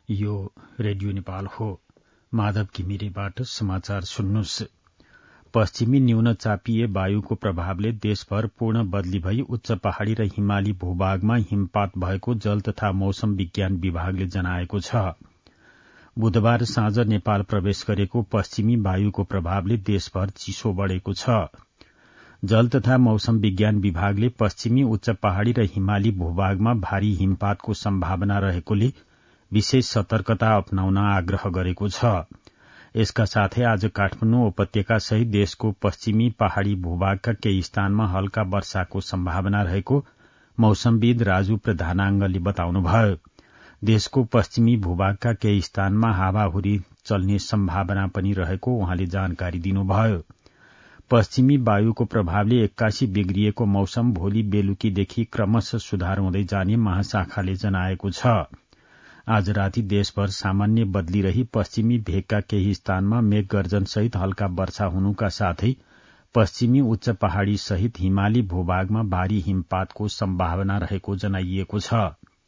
यो रेडियो नेपाल हो। माधव घिमिरेबाट समाचार सुन्नुस्। पश्चिमी न्यून चापिए वायुको प्रभावले देशभर पूर्ण बदली भई उच्च पहाड़ी र हिमाली भूभागमा हिमपात भएको जल तथा मौसम विज्ञान विभागले जनाएको छ। बुधबार साँझ नेपाल प्रवेश गरेको पश्चिमी वायुको प्रभावले देशभर चिसो बढ़ेको छ। जल तथा मौसम विज्ञान विभागले पश्चिमी उच्च पहाड़ी र हिमाली भूभागमा भारी हिमपातको सम्भावना रहेकोले विशेष सतर्कता अपनाउन आग्रह गरेको छ। यसका साथै आज काठमाडौँ उपत्यका सहित देशको पश्चिमी पहाड़ी भूभागका केही स्थानमा हल्का वर्षाको सम्भावना रहेको मौसमविद राजु प्रधानाङ्गले बताउनुभयो। देशको पश्चिमी भूभागका केही स्थानमा हावाहुरी चल्ने सम्भावना पनि रहेको उहाँले जानकारी दिनुभयो। पश्चिमी वायुको प्रभावले 81 बिग्रिएको मौसम भोलि बेलुकीदेखि क्रमशः सुधार हुँदै जाने महाशाखाले जनाएको छ। आज राति देशभर सामान्य बदली रही पश्चिमी भेगका केही स्थानमा मेघ गर्जन सहित हल्का वर्षा हुनुका साथै पश्चिमी उच्च पहाड़ी सहित हिमाली भूभागमा भारी हिमपातको सम्भावना रहेको जनाइएको छ।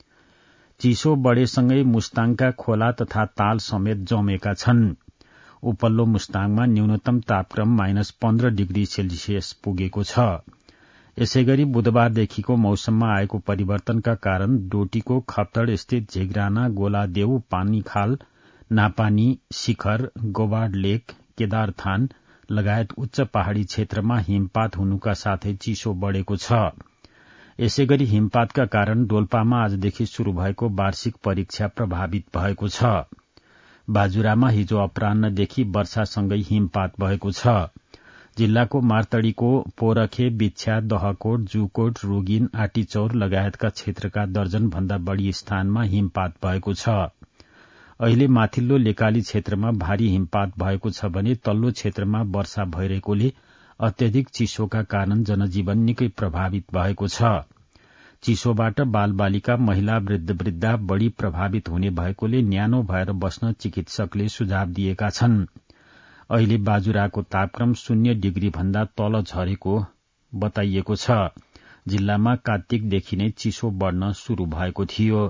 चिसो बढ़ेसँगै मुस्ताङका खोला तथा ताल समेत जमेका छन्। उपल्लो मुस्ताङमा न्यूनतम तापक्रम -15 डिग्री सेल्सियस पुगेको छ। यसैगरी बुधबारदेखिको मौसममा आएको परिवर्तनका कारण डोटीको खप्तड स्थित झिग्राना, गोलादेउ, पानीखाल, नापानी, शिखर, गोबाड लेक, केदारथान लगायत उच्च पहाड़ी क्षेत्रमा हिमपात हुनुका साथै चिसो बढ़ेको छ। यसैगरी हिमपातका कारण डोल्पामा आजदेखि शुरू भएको वार्षिक परीक्षा प्रभावित भएको छ। बाजुरामा हिजो अपराह्नदेखि वर्षासँगै हिमपात भएको छ। जिल्लाको मार्तडीको पोरखे, बिच्छ्या, दहकोट, जुकोट, रूगिन, आटीचौर लगायतका क्षेत्रका दर्जन भन्दा बढ़ी स्थानमा हिमपात भएको छ। अहिले माथिल्लो लेकाली क्षेत्रमा भारी हिमपात भएको छ भने तल्लो क्षेत्रमा वर्षा भइरहेकोले अत्यधिक चिसोका कारण जनजीवन निकै प्रभावित भएको छ। चिसोबाट बालबालिका, महिला, वृद्ध बढ़ी प्रभावित हुने भएकोले न्यानो भएर बस्न चिकित्सकले सुझाव दिएका छन्। अहिले बाजुराको तापक्रम 0 डिग्री भन्दा तल झरेको बताइएको छ। जिल्लामा कार्तिकदेखि नै चिसो बढ़न शुरू भएको थियो।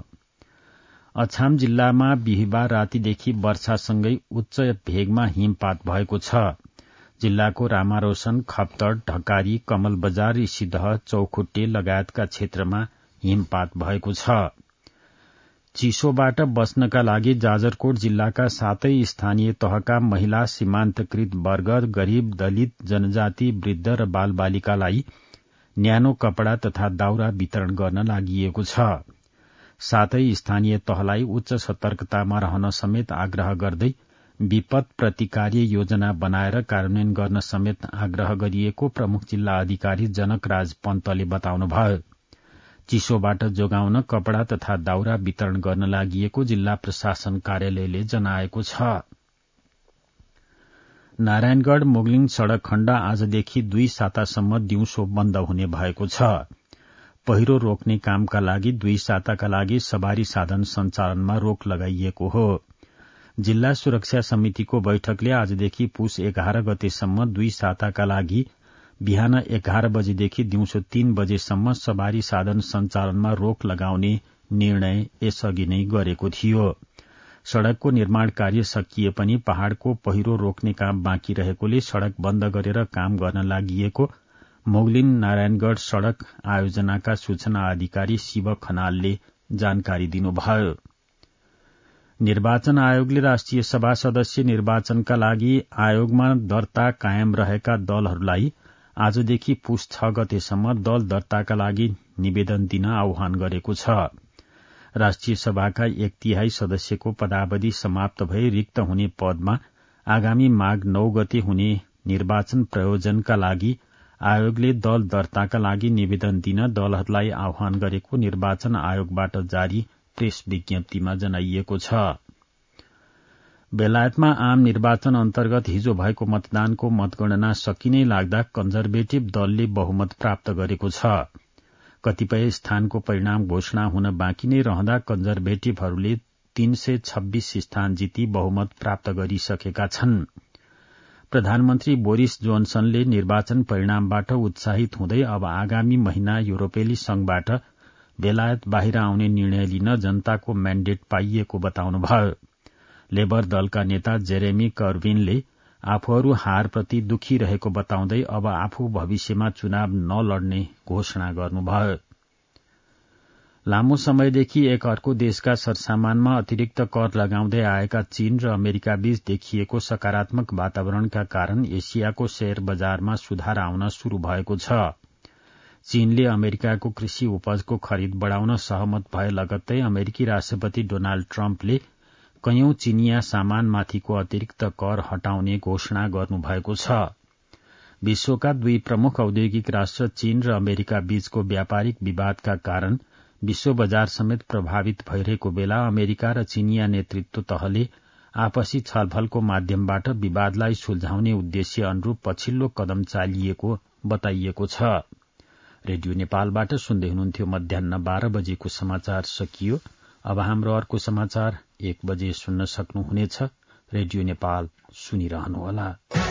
अछाम जिल्लामा बिहिबार रातिदेखि वर्षासँगै उच्च भेगमा हिमपात भएको छ। जिल्लाको रामारोशन, खप्तड, ढकारी, कमल बजार, ऋषिदह, चौखुट्टे लगायतका क्षेत्रमा हिमपात भएको छ। चिसोबाट बच्नका लागि जाजरकोट जिल्लाका 7 स्थानीय तहका महिला, सीमान्तकृत वर्ग, गरीब, दलित, जनजाति, वृद्ध र बालबालिकालाई न्यानो कपड़ा तथा दाउरा वितरण गर्न लागिएको छ। 7 स्थानीय तहलाई उच्च सतर्कतामा रहन समेत आग्रह गर्दै विपद प्रतिकार्य योजना बनाएर कार्यान्वयन गर्न समेत आग्रह गरिएको प्रमुख जिल्ला अधिकारी जनकराज पन्तले बताउनुभयो। चिसोबाट जोगाउन कपड़ा तथा दाउरा वितरण गर्न लागिएको जिल्ला प्रशासन कार्यालयले जनाएको छ। नारायणगढ़ मोगलिङ सड़क खण्ड आजदेखि 2 सातासम्म दिउँसो बन्द हुने भएको छ। पहिरो रोक्ने कामका लागि 2 साताका लागि सवारी साधन सञ्चालनमा रोक लगाइएको हो। जिल्ला सुरक्षा समितिको बैठकले आजदेखि पुस 11 गतेसम्म 2 साताका लागि बिहान 11 बजेदेखि दिउँसो 3 बजेसम्म सवारी साधन सञ्चालनमा रोक लगाउने निर्णय यसअघि नै गरेको थियो। सड़कको निर्माण कार्य सकिए पनि पहाड़को पहिरो रोक्ने काम बाँकी रहेकोले सड़क बन्द गरेर काम गर्न लागिएको मोगलिन नारायणगढ़ सड़क आयोजनाका सूचना अधिकारी शिव खनालले जानकारी दिनुभयो। निर्वाचन आयोगले राष्ट्रिय सभा सदस्य निर्वाचनका लागि आयोगमा दर्ता कायम रहेका दलहरूलाई आजदेखि पुस 6 गतेसम्म दल दर्ताका लागि निवेदन दिन आह्वान गरेको छ। राष्ट्रिय सभाका 1/3 सदस्यको पदावधि समाप्त भई रिक्त हुने पदमा आगामी माघ 9 गते हुने निर्वाचन प्रयोजनका लागि आयोगले दल दर्ताका लागि निवेदन दिन दलहरूलाई आह्वान गरेको निर्वाचन आयोगबाट जारी प्रेस विज्ञप्तिमा जनाइएको छ। बेलायतमा आम निर्वाचन अन्तर्गत हिजो भएको मतदानको मतगणना सकिनै लाग्दा कन्जर्भेटिभ दलले बहुमत प्राप्त गरेको छ। कतिपय स्थानको परिणाम घोषणा हुन बाँकी नै रहँदा कन्जर्भेटिभहरूले 326 स्थान जिती बहुमत प्राप्त गरिसकेका छन्। प्रधानमन्त्री बोरिस जोनसनले निर्वाचन परिणामबाट उत्साहित हुँदै अब आगामी महिना युरोपेली संघबाट बेलायत बाहिर आउने निर्णय लिन जनताको म्याण्डेट पाइएको बताउनुभयो। लेबर दलका नेता जेरेमी कर्बिनले आफूहरू हारप्रति दुखी रहेको बताउँदै अब आफू भविष्यमा चुनाव नलड्ने घोषणा गर्नुभयो। लामो समयदेखि एक अर्को देशका सरसामानमा अतिरिक्त कर लगाउँदै आएका चीन र अमेरिका बीच देखिएको सकारात्मक वातावरणका कारण एसियाको शेयर बजारमा सुधार आउन शुरू भएको छ। चीनले अमेरिकाको कृषि उपजको खरिद बढ़ाउन सहमत भए लगत्तै अमेरिकी राष्ट्रपति डोनाल्ड ट्रम्पले कैयौं चिनिया सामानमाथिको अतिरिक्त कर हटाउने घोषणा गर्नुभएको छ। विश्वका दुई प्रमुख औद्योगिक राष्ट्र चीन र अमेरिका बीचको व्यापारिक विवादका कारण विश्व बजार समेत प्रभावित भइरहेको बेला अमेरिका र चिनिया नेतृत्व तहले आपसी छलफलको माध्यमबाट विवादलाई सुल्झाउने उद्देश्य अनुरूप पछिल्लो कदम चालिएको बताइएको छ। रेडियो नेपालबाट सुन्दै हुनुहुन्थ्यो। मध्याह्न 12 बजेको समाचार सकियो। अब हाम्रो अर्को समाचार 1 बजे सुन्न सक्नुहुनेछ। रेडियो नेपाल सुनिरहनुहोला।